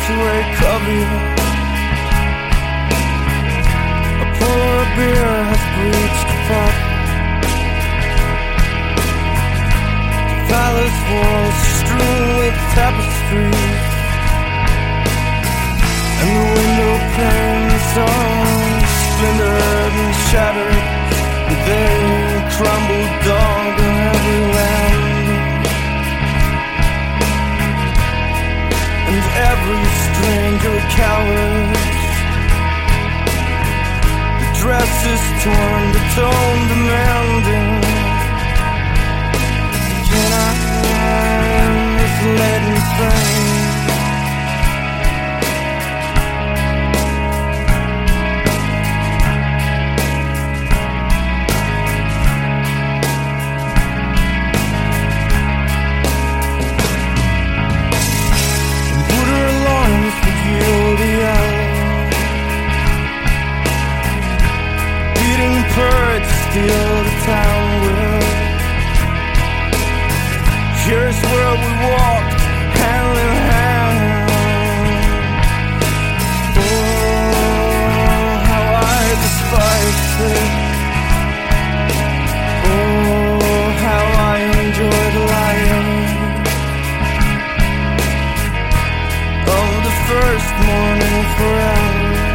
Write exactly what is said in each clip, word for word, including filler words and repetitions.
to wake of you. A polar bear has breached the pot. The palace walls strewn with tapestries, and the window panes all splintered and shattered, and they crumbled dog in every land. And every stranger cowards, the dress is torn, the tone demanding. Can I find this leaden frame? Steal the town with. Here's where we walked hand in hand. Oh, how I despise it. Oh, how I enjoyed lying. Of the first morning forever.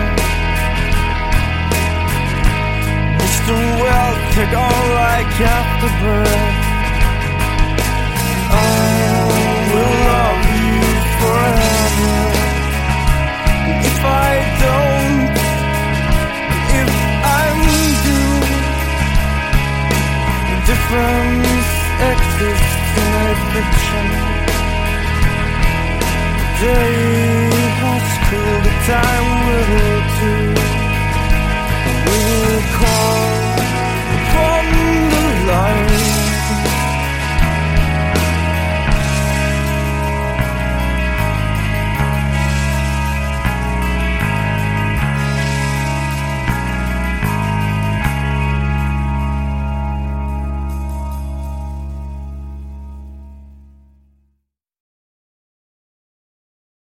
Well, take all like afterbirth. I will love you forever. If I don't, if I'm due, the difference exists in a fiction. The day